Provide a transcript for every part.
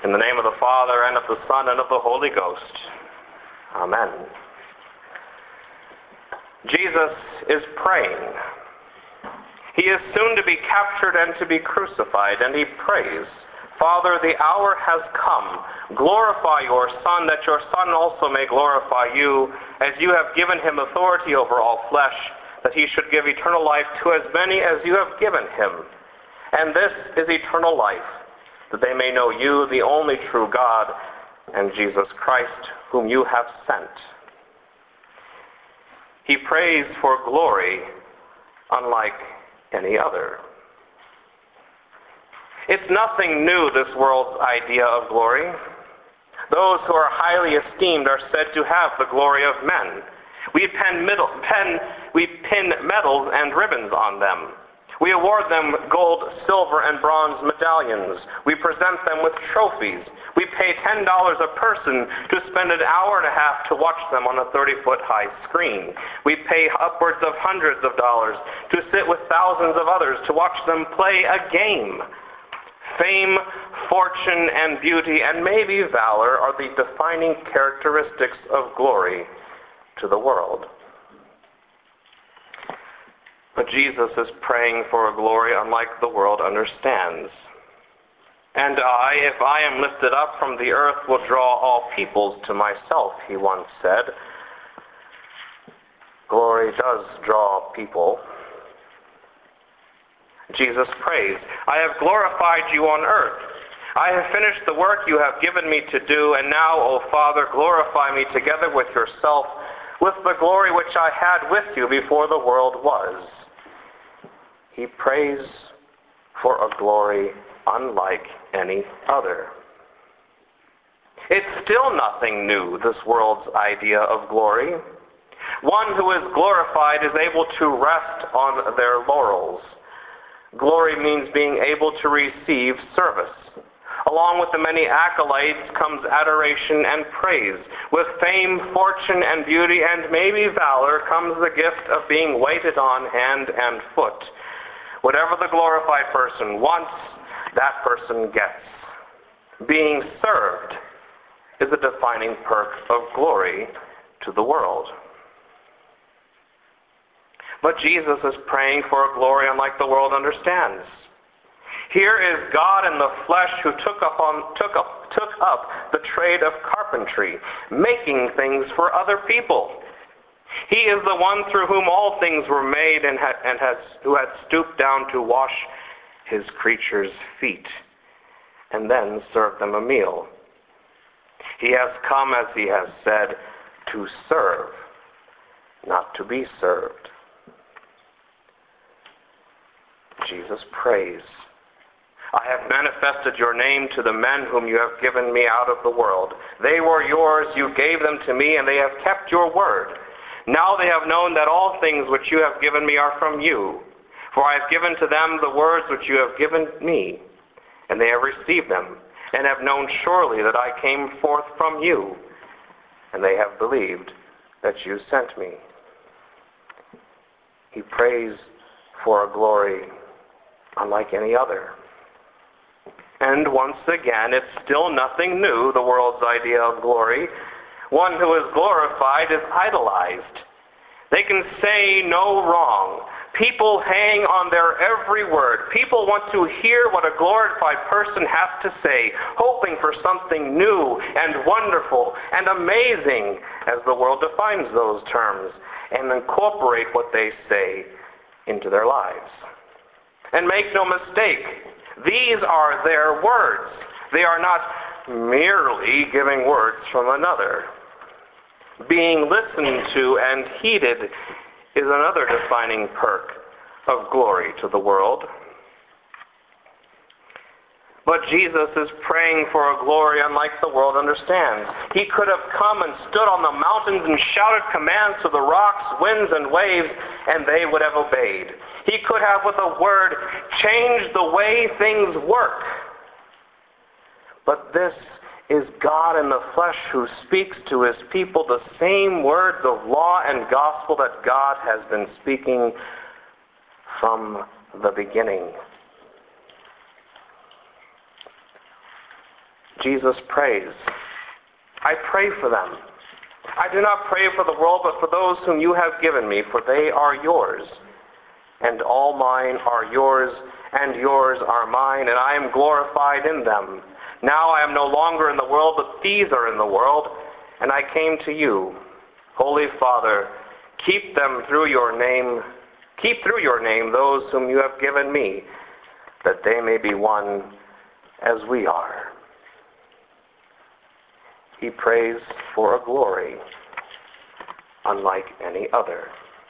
In the name of the Father, and of the Son, and of the Holy Ghost. Amen. Jesus is praying. He is soon to be captured and to be crucified, and he prays, Father, the hour has come. Glorify your Son, that your Son also may glorify you, as you have given him authority over all flesh, that he should give eternal life to as many as you have given him. And this is eternal life, that they may know you, the only true God, and Jesus Christ, whom you have sent. He prays for glory unlike any other. It's nothing new, this world's idea of glory. Those who are highly esteemed are said to have the glory of men. We pin medals and ribbons on them. We award them gold, silver, and bronze medallions. We present them with trophies. We pay $10 a person to spend an hour and a half to watch them on a 30-foot-high screen. We pay upwards of hundreds of dollars to sit with thousands of others to watch them play a game. Fame, fortune, and beauty, and maybe valor are the defining characteristics of glory to the world. But Jesus is praying for a glory unlike the world understands. And I, if I am lifted up from the earth, will draw all peoples to myself, he once said. Glory does draw people. Jesus prays, I have glorified you on earth. I have finished the work you have given me to do, and now, O Father, glorify me together with yourself, with the glory which I had with you before the world was. He prays for a glory unlike any other. It's still nothing new, this world's idea of glory. One who is glorified is able to rest on their laurels. Glory means being able to receive service. Along with the many accolades comes adoration and praise. With fame, fortune, and beauty, and maybe valor comes the gift of being waited on hand and foot. Whatever the glorified person wants, that person gets. Being served is a defining perk of glory to the world. But Jesus is praying for a glory unlike the world understands. Here is God in the flesh who took up the trade of carpentry, making things for other people. He is the one through whom all things were made and who had stooped down to wash his creatures' feet and then serve them a meal. He has come, as he has said, to serve, not to be served. Jesus prays, I have manifested your name to the men whom you have given me out of the world. They were yours, you gave them to me, and they have kept your word. Now they have known that all things which you have given me are from you. For I have given to them the words which you have given me, and they have received them, and have known surely that I came forth from you, and they have believed that you sent me. He prays for a glory unlike any other. And once again, it's still nothing new, the world's idea of glory. One who is glorified is idolized. They can say no wrong. People hang on their every word. People want to hear what a glorified person has to say, hoping for something new and wonderful and amazing, as the world defines those terms, and incorporate what they say into their lives. And make no mistake, these are their words. They are not merely giving words from another. Being listened to and heeded is another defining perk of glory to the world. But Jesus is praying for a glory unlike the world understands. He could have come and stood on the mountains and shouted commands to the rocks, winds, and waves, and they would have obeyed. He could have, with a word, changed the way things work. But this is God in the flesh who speaks to his people the same words of law and gospel that God has been speaking from the beginning. Jesus prays. I pray for them. I do not pray for the world, but for those whom you have given me, for they are yours. And all mine are yours, and yours are mine, and I am glorified in them. Now I am no longer in the world, but these are in the world, and I came to you. Holy Father, keep through your name those whom you have given me, that they may be one as we are. He prays for a glory unlike any other.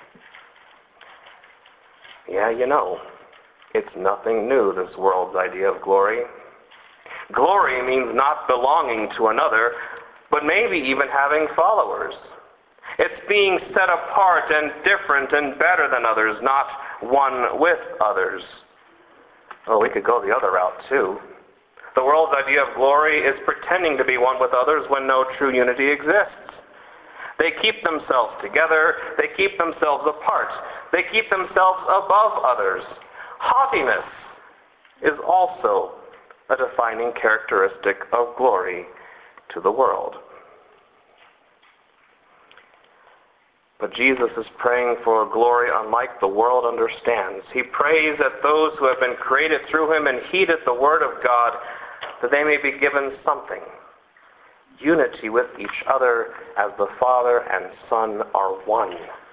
Yeah, it's nothing new, this world's idea of glory. Glory means not belonging to another, but maybe even having followers. It's being set apart and different and better than others, not one with others. Oh, we could go the other route too. The world's idea of glory is pretending to be one with others when no true unity exists. They keep themselves together. They keep themselves apart. They keep themselves above others. Haughtiness is also a defining characteristic of glory to the world. But Jesus is praying for a glory unlike the world understands. He prays that those who have been created through him and heeded the word of God, that they may be given something. Unity with each other as the Father and Son are one.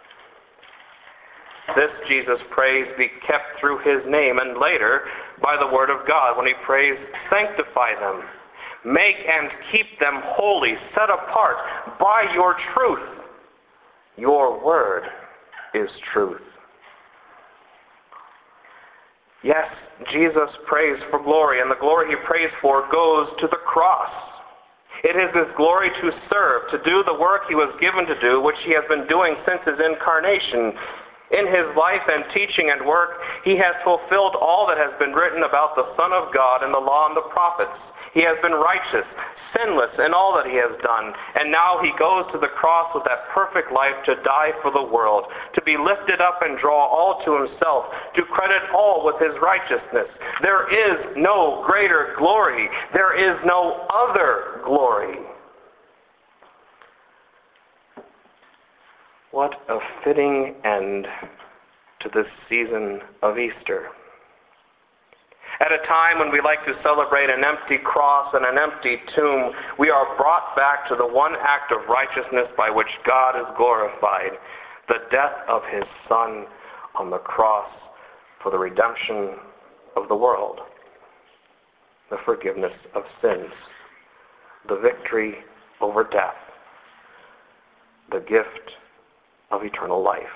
This, Jesus prays, be kept through his name, and later by the word of God when he prays, sanctify them. Make and keep them holy, set apart by your truth. Your word is truth. Yes, Jesus prays for glory, and the glory he prays for goes to the cross. It is his glory to serve, to do the work he was given to do, which he has been doing since his incarnation. In his life and teaching and work, he has fulfilled all that has been written about the Son of God in the law and the prophets. He has been righteous, sinless in all that he has done. And now he goes to the cross with that perfect life to die for the world, to be lifted up and draw all to himself, to credit all with his righteousness. There is no greater glory. There is no other glory. What a fitting end to this season of Easter. At a time when we like to celebrate an empty cross and an empty tomb, we are brought back to the one act of righteousness by which God is glorified, the death of his Son on the cross for the redemption of the world, the forgiveness of sins, the victory over death, the gift of eternal life.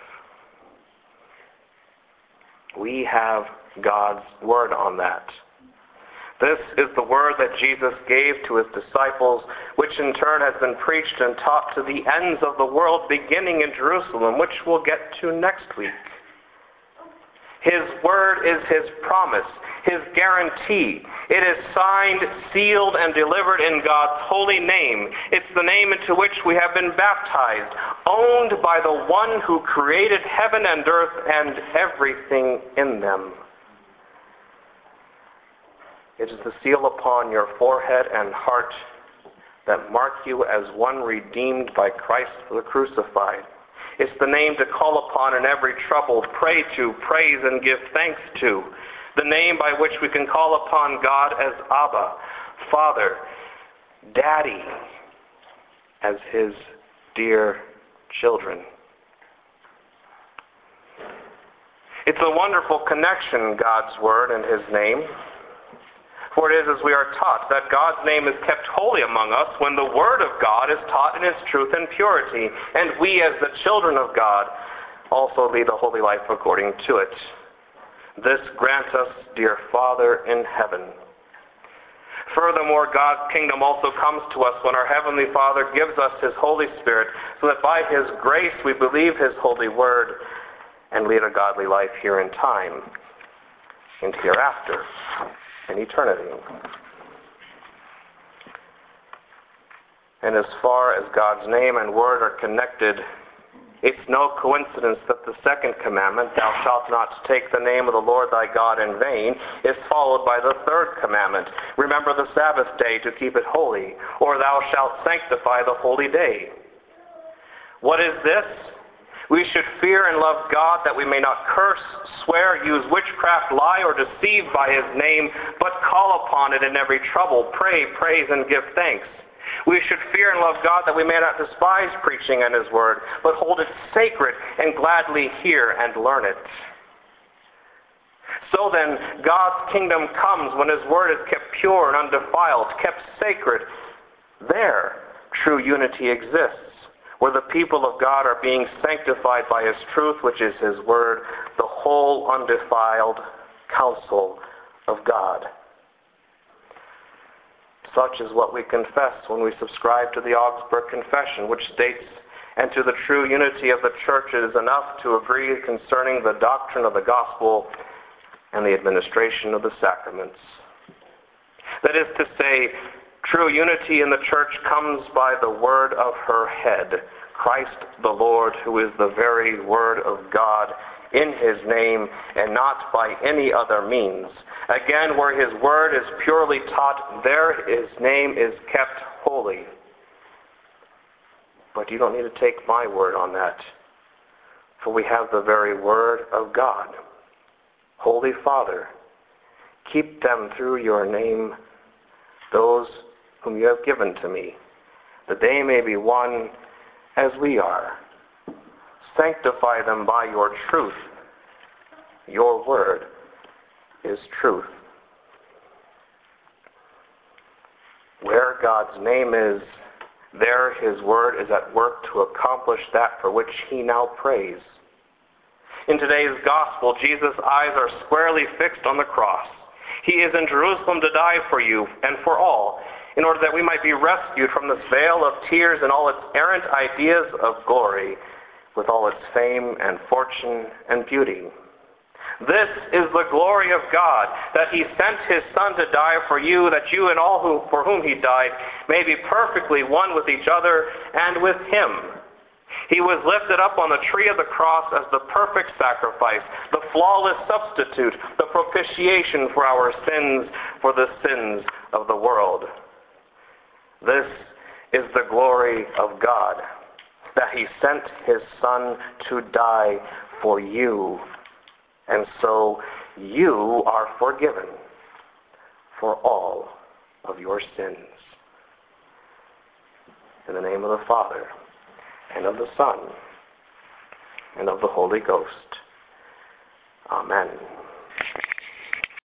We have God's word on that. This is the word that Jesus gave to his disciples, which in turn has been preached and taught to the ends of the world, beginning in Jerusalem, which we'll get to next week. His word is his promise, his guarantee. It is signed, sealed, and delivered in God's holy name. It's the name into which we have been baptized, owned by the one who created heaven and earth and everything in them. It is the seal upon your forehead and heart that mark you as one redeemed by Christ the crucified. It's the name to call upon in every trouble, pray to, praise, and give thanks to. The name by which we can call upon God as Abba, Father, Daddy, as his dear children. It's a wonderful connection, God's word and his name. For it is as we are taught that God's name is kept holy among us when the word of God is taught in its truth and purity, and we as the children of God also lead a holy life according to it. This grant us, dear Father in heaven. Furthermore, God's kingdom also comes to us when our Heavenly Father gives us his Holy Spirit, so that by his grace we believe his holy word and lead a godly life here in time and hereafter in eternity. And as far as God's name and word are connected, it's no coincidence that the second commandment, thou shalt not take the name of the Lord thy God in vain, is followed by the third commandment, remember the Sabbath day to keep it holy, or thou shalt sanctify the holy day. What is this? We should fear and love God that we may not curse, swear, use witchcraft, lie, or deceive by his name, but call upon it in every trouble, pray, praise, and give thanks. We should fear and love God that we may not despise preaching and his word, but hold it sacred and gladly hear and learn it. So then, God's kingdom comes when his word is kept pure and undefiled, kept sacred. There, true unity exists, where the people of God are being sanctified by his truth, which is his word, the whole undefiled counsel of God. Such is what we confess when we subscribe to the Augsburg Confession, which states, and to the true unity of the church it is enough to agree concerning the doctrine of the gospel and the administration of the sacraments. That is to say, true unity in the church comes by the word of her head, Christ the Lord, who is the very word of God in his name, and not by any other means. Again, where his word is purely taught, there his name is kept holy. But you don't need to take my word on that, for we have the very word of God. Holy Father, keep them through your name, those whom you have given to me, that they may be one as we are. Sanctify them by your truth. Your word is truth. Where God's name is, there his word is at work to accomplish that for which he now prays. In today's gospel, Jesus' eyes are squarely fixed on the cross. He is in Jerusalem to die for you and for all, in order that we might be rescued from this vale of tears and all its errant ideas of glory, with all its fame and fortune and beauty. This is the glory of God, that he sent his Son to die for you, that you and all for whom he died may be perfectly one with each other and with him. He was lifted up on the tree of the cross as the perfect sacrifice, the flawless substitute, the propitiation for our sins, for the sins of the world. This is the glory of God, that he sent his Son to die for you, and so you are forgiven for all of your sins. In the name of the Father, and of the Son, and of the Holy Ghost. Amen.